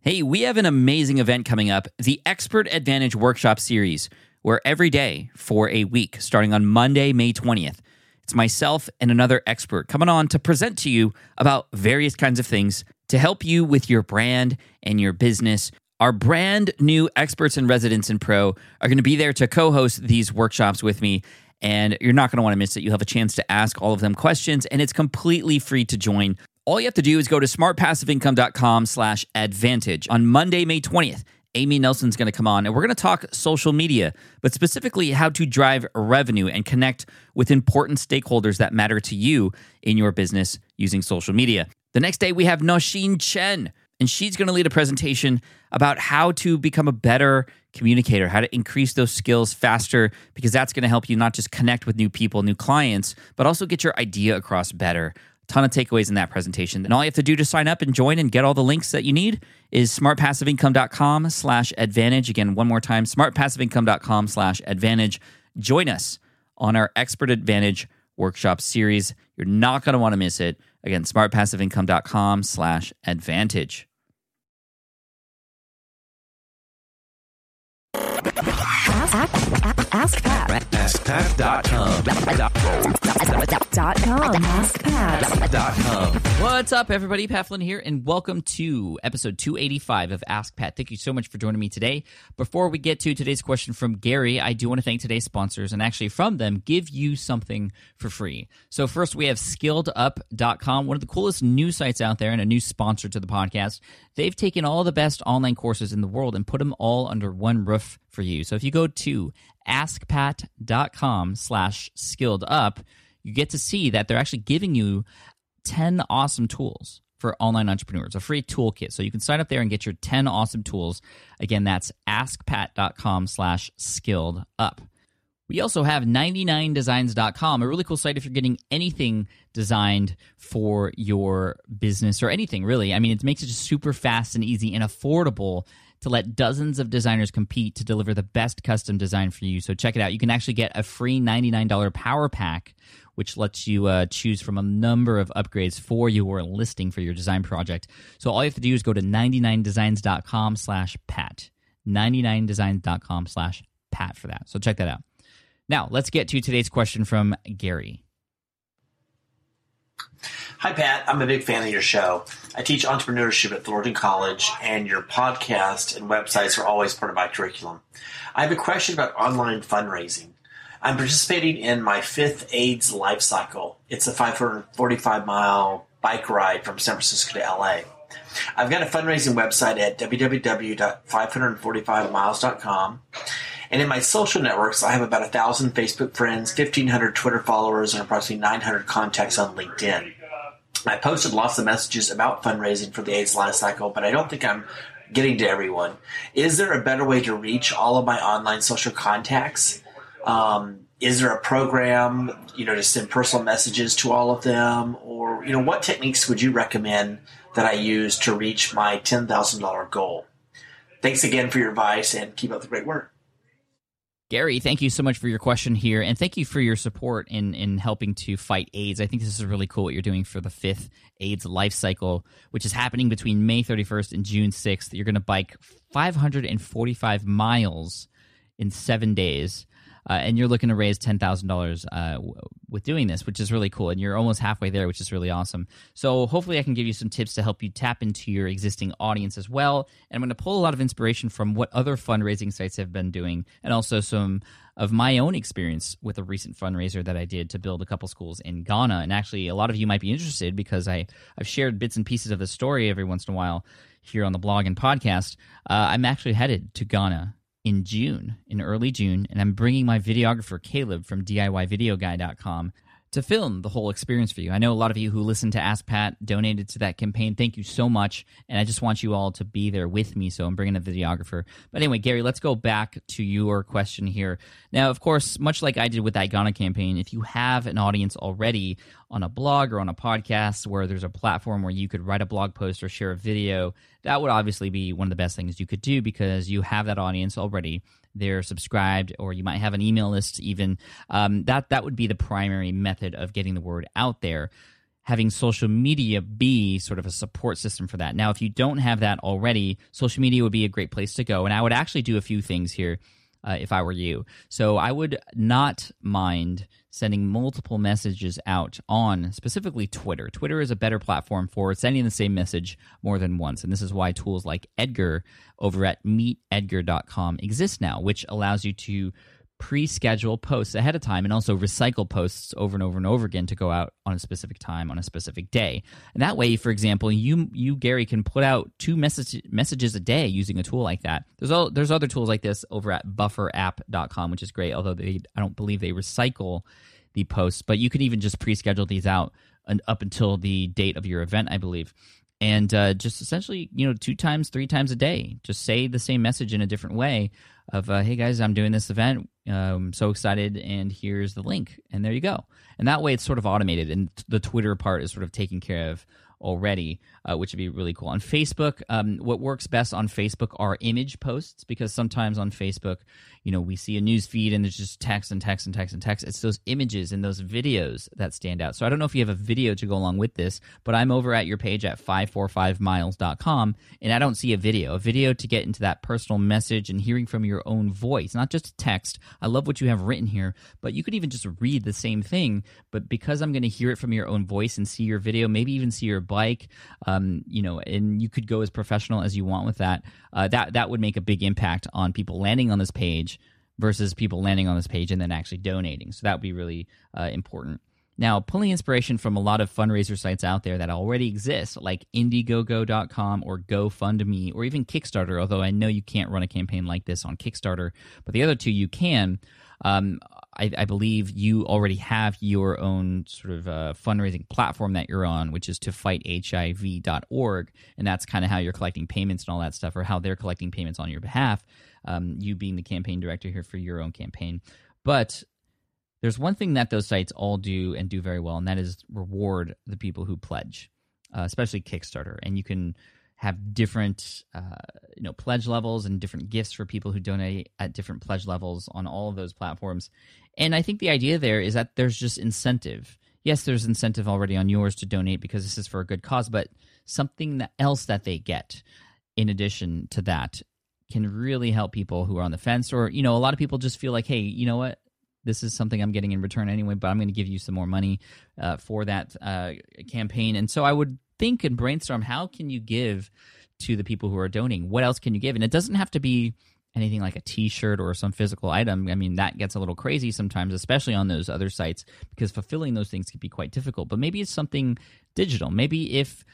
Hey, we have an amazing event coming up, the Expert Advantage Workshop Series, where every day for a week, starting on Monday, May 20th, it's myself and another expert coming on to present to you about various kinds of things to help you with your brand and your business. Our brand new experts and residents in Pro are going to be there to co-host these workshops with me, and you're not going to want to miss it. You'll have a chance to ask all of them questions, and it's completely free to join. All you have to do is go to smartpassiveincome.com/advantage. On Monday, May 20th, Amy Nelson's going to come on, and we're going to talk social media, but specifically how to drive revenue and connect with important stakeholders that matter to you in your business using social media. The next day, we have Nosheen Chen, and she's going to lead a presentation about how to become a better communicator, how to increase those skills faster, because that's going to help you not just connect with new people, new clients, but also get your idea across better. Ton of takeaways in that presentation. And all you have to do to sign up and join and get all the links that you need is smartpassiveincome.com/advantage. Again, one more time, smartpassiveincome.com/advantage. Join us on our Expert Advantage Workshop Series. You're not going to want to miss it. Again, smartpassiveincome.com/advantage. Ask Pat. AskPat.com. AskPat.com. What's up, everybody? Pat Flynn here, and welcome to episode 285 of Ask Pat. Thank you so much for joining me today. Before we get to today's question from Gary, I do want to thank today's sponsors, and actually from them, give you something for free. So first, we have SkilledUp.com, one of the coolest news sites out there and a new sponsor to the podcast. They've taken all the best online courses in the world and put them all under one roof for you. So if you go to askpat.com/skilledup, you get to see that they're actually giving you 10 awesome tools for online entrepreneurs, a free toolkit. So you can sign up there and get your 10 awesome tools. Again, that's askpat.com/skilledup. We also have 99designs.com, a really cool site if you're getting anything designed for your business or anything, really. I mean, it makes it just super fast and easy and affordable to let dozens of designers compete to deliver the best custom design for you. So check it out. You can actually get a free $99 power pack, which lets you choose from a number of upgrades for your listing for your design project. So all you have to do is go to 99designs.com/pat. 99designs.com/pat for that. So check that out. Now, let's get to today's question from Gary. Hi, Pat. I'm a big fan of your show. I teach entrepreneurship at Thornton College, and your podcast and websites are always part of my curriculum. I have a question about online fundraising. I'm participating in my 5th AIDS life cycle. It's a 545-mile bike ride from San Francisco to LA. I've got a fundraising website at www.545miles.com. And in my social networks, I have about 1,000 Facebook friends, 1,500 Twitter followers, and approximately 900 contacts on LinkedIn. I posted lots of messages about fundraising for the AIDS life cycle, but I don't think I'm getting to everyone. Is there a better way to reach all of my online social contacts? Is there a program, to send personal messages to all of them? Or, what techniques would you recommend that I use to reach my $10,000 goal? Thanks again for your advice, and keep up the great work. Gary, thank you so much for your question here, and thank you for your support in helping to fight AIDS. I think this is really cool what you're doing for the 5th AIDS life cycle, which is happening between May 31st and June 6th. You're going to bike 545 miles in 7 days, and you're looking to raise $10,000 with doing this, which is really cool, and you're almost halfway there, which is really awesome. So hopefully I can give you some tips to help you tap into your existing audience as well, and I'm going to pull a lot of inspiration from what other fundraising sites have been doing, and also some of my own experience with a recent fundraiser that I did to build a couple schools in Ghana. And actually, a lot of you might be interested because I've shared bits and pieces of the story every once in a while here on the blog and podcast. I'm actually headed to Ghana in early June, and I'm bringing my videographer, Caleb, from DIYvideoguy.com to film the whole experience for you. I know a lot of you who listened to Ask Pat donated to that campaign. Thank you so much, and I just want you all to be there with me, so I'm bringing a videographer. But anyway, Gary, let's go back to your question here. Now, of course, much like I did with that Ghana campaign, if you have an audience already on a blog or on a podcast where there's a platform where you could write a blog post or share a video, that would obviously be one of the best things you could do because you have that audience already. They're subscribed, or you might have an email list even. That would be the primary method of getting the word out there. having social media be sort of a support system for that. Now, if you don't have that already, social media would be a great place to go. And I would actually do a few things here if I were you. So I would not mind sending multiple messages out on specifically Twitter. Twitter is a better platform for sending the same message more than once. And this is why tools like Edgar over at meetedgar.com exist now, which allows you to pre-schedule posts ahead of time and also recycle posts over and over and over again to go out on a specific time on a specific day. And that way, for example, you Gary, can put out 2 messages a day using a tool like that. There's other tools like this over at bufferapp.com, which is great, although I don't believe they recycle the posts, but you can even just pre-schedule these out up until the date of your event, I believe. And just essentially, 2 times, 3 times a day, just say the same message in a different way of, hey guys, I'm doing this event. I'm so excited, and here's the link. And there you go. And that way it's sort of automated, and the Twitter part is sort of taken care of already, which would be really cool. On Facebook, what works best on Facebook are image posts, because sometimes on Facebook, we see a news feed and there's just text and text and text and text. It's those images and those videos that stand out. So I don't know if you have a video to go along with this, but I'm over at your page at 545miles.com, and I don't see a video. A video to get into that personal message and hearing from your own voice, not just text. I love what you have written here, but you could even just read the same thing, but because I'm going to hear it from your own voice and see your video, maybe even see your bike, and you could go as professional as you want with that. That would make a big impact on people landing on this page versus people landing on this page and then actually donating. So that would be really important. Now, pulling inspiration from a lot of fundraiser sites out there that already exist, like Indiegogo.com or GoFundMe or even Kickstarter, although I know you can't run a campaign like this on Kickstarter, but the other two you can. I believe you already have your own sort of fundraising platform that you're on, which is tofight.hiv.org, and that's kind of how you're collecting payments and all that stuff, or how they're collecting payments on your behalf, you being the campaign director here for your own campaign. But there's one thing that those sites all do and do very well, and that is reward the people who pledge, especially Kickstarter. And you can have different pledge levels and different gifts for people who donate at different pledge levels on all of those platforms. And I think the idea there is that there's just incentive. Yes, there's incentive already on yours to donate because this is for a good cause, but something else that they get in addition to that can really help people who are on the fence, or, a lot of people just feel like, hey, you know what? This is something I'm getting in return anyway, but I'm going to give you some more money for that campaign. And so I would think and brainstorm, how can you give to the people who are donating? What else can you give? And it doesn't have to be anything like a T-shirt or some physical item. I mean, that gets a little crazy sometimes, especially on those other sites, because fulfilling those things can be quite difficult. But maybe it's something digital. Maybe if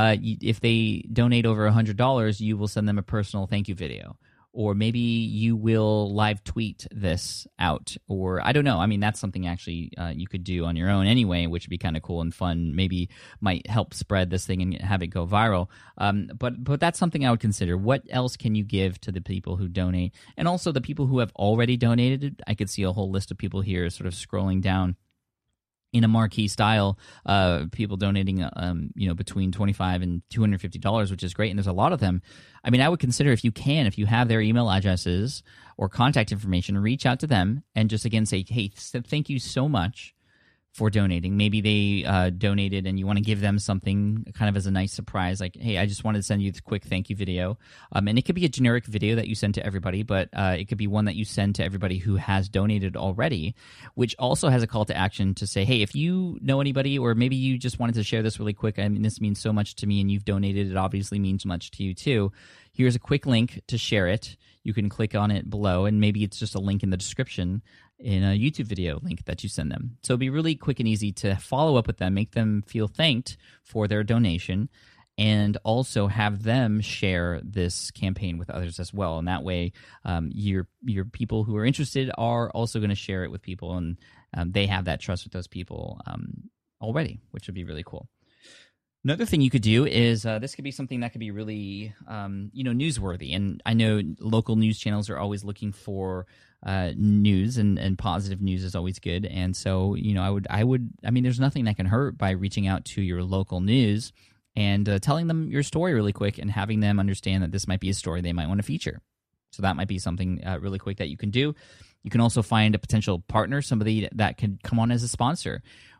they donate over $100, you will send them a personal thank you video. Or maybe you will live tweet this out, or I don't know. I mean, that's something actually you could do on your own anyway, which would be kind of cool and fun. Maybe might help spread this thing and have it go viral. But that's something I would consider. What else can you give to the people who donate? And also the people who have already donated. I could see a whole list of people here sort of scrolling down in a marquee style, people donating, between $25 and $250, which is great, and there's a lot of them. I mean, I would consider, if you have their email addresses or contact information, reach out to them and just again say, hey, thank you so much for donating. Maybe they donated and you want to give them something kind of as a nice surprise, like, hey, I just wanted to send you this quick thank you video. And it could be a generic video that you send to everybody, but it could be one that you send to everybody who has donated already, which also has a call to action to say, hey, if you know anybody, or maybe you just wanted to share this really quick, I mean, this means so much to me and you've donated, it obviously means much to you too. Here's a quick link to share it. You can click on it below, and maybe it's just a link in the description in a YouTube video link that you send them. So it'll be really quick and easy to follow up with them, make them feel thanked for their donation, and also have them share this campaign with others as well. And that way, your people who are interested are also going to share it with people, and they have that trust with those people already, which would be really cool. Another thing you could do is this could be something that could be really, newsworthy. And I know local news channels are always looking for news, and positive news is always good. And so, I mean, there's nothing that can hurt by reaching out to your local news and telling them your story really quick and having them understand that this might be a story they might want to feature. So that might be something really quick that you can do. You can also find a potential partner, somebody that can come on as a sponsor.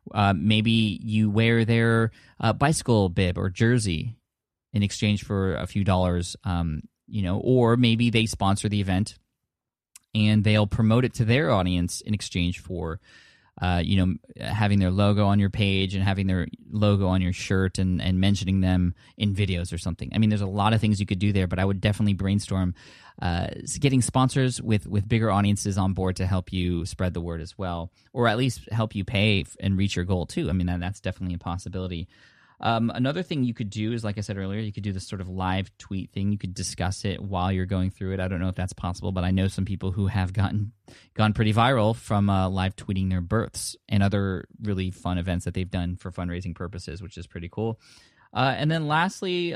Maybe you wear their bicycle bib or jersey in exchange for a few dollars, or maybe they sponsor the event and they'll promote it to their audience in exchange for having their logo on your page and having their logo on your shirt and mentioning them in videos or something. I mean, there's a lot of things you could do there, but I would definitely brainstorm getting sponsors with bigger audiences on board to help you spread the word as well, or at least help you pay and reach your goal too. I mean, that's definitely a possibility. Another thing you could do is, like I said earlier, you could do this sort of live tweet thing. You could discuss it while you're going through it. I don't know if that's possible, but I know some people who have gone pretty viral from live tweeting their births and other really fun events that they've done for fundraising purposes, which is pretty cool. And then lastly,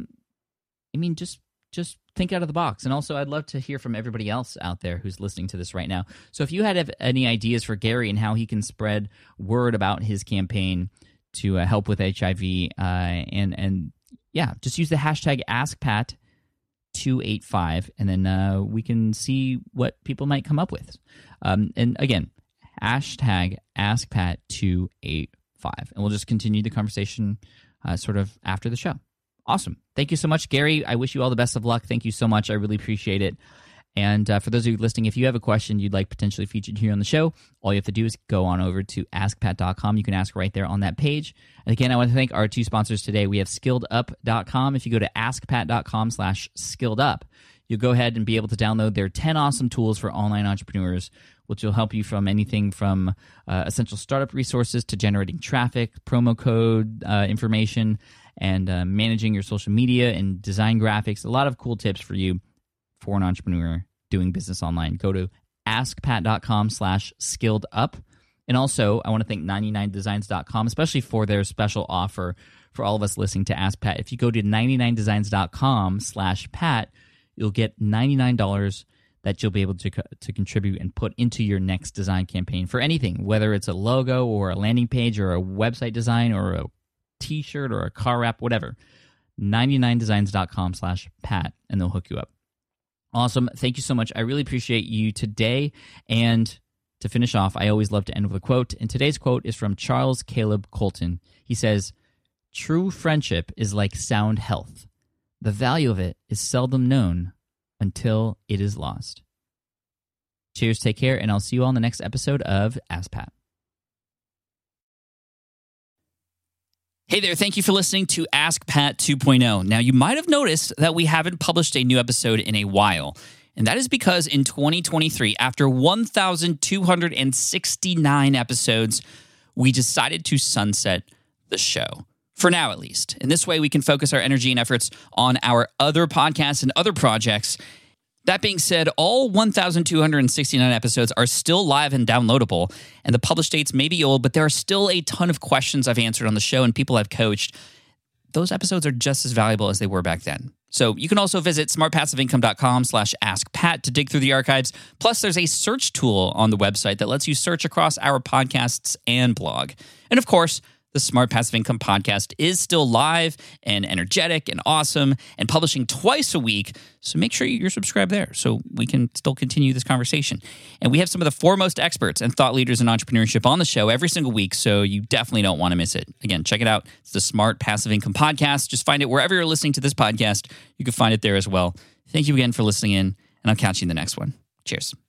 just think out of the box. And also, I'd love to hear from everybody else out there who's listening to this right now. So if you had any ideas for Gary and how he can spread word about his campaign to help with HIV, just use the hashtag AskPat285, and then we can see what people might come up with. And again, hashtag AskPat285, and we'll just continue the conversation sort of after the show. Awesome. Thank you so much, Gary. I wish you all the best of luck. Thank you so much. I really appreciate it. And for those of you listening, if you have a question you'd like potentially featured here on the show, all you have to do is go on over to askpat.com. You can ask right there on that page. And again, I want to thank our two sponsors today. We have skilledup.com. If you go to askpat.com/skilledup, you'll go ahead and be able to download their 10 awesome tools for online entrepreneurs, which will help you from anything from essential startup resources to generating traffic, promo code information, and managing your social media and design graphics. A lot of cool tips for you for an entrepreneur doing business online. Go to askpat.com/skilledup. And also, I want to thank 99designs.com, especially for their special offer for all of us listening to Ask Pat. If you go to 99designs.com/Pat, you'll get $99 that you'll be able to contribute and put into your next design campaign for anything, whether it's a logo or a landing page or a website design or a t-shirt or a car wrap, whatever. 99designs.com/Pat, and they'll hook you up. Awesome. Thank you so much. I really appreciate you today. And to finish off, I always love to end with a quote. And today's quote is from Charles Caleb Colton. He says, "True friendship is like sound health. The value of it is seldom known until it is lost." Cheers, take care, and I'll see you all in the next episode of Ask Pat. Hey there, thank you for listening to Ask Pat 2.0. Now, you might have noticed that we haven't published a new episode in a while, and that is because in 2023, after 1,269 episodes, we decided to sunset the show. For now, at least. In this way, we can focus our energy and efforts on our other podcasts and other projects. That being said, all 1,269 episodes are still live and downloadable, and the published dates may be old, but there are still a ton of questions I've answered on the show and people I've coached. Those episodes are just as valuable as they were back then. So you can also visit smartpassiveincome.com/askpat to dig through the archives. Plus, there's a search tool on the website that lets you search across our podcasts and blog. And of course, the Smart Passive Income podcast is still live and energetic and awesome and publishing twice a week. So make sure you're subscribed there so we can still continue this conversation. And we have some of the foremost experts and thought leaders in entrepreneurship on the show every single week, so you definitely don't want to miss it. Again, check it out. It's the Smart Passive Income podcast. Just find it wherever you're listening to this podcast. You can find it there as well. Thank you again for listening in, and I'll catch you in the next one. Cheers.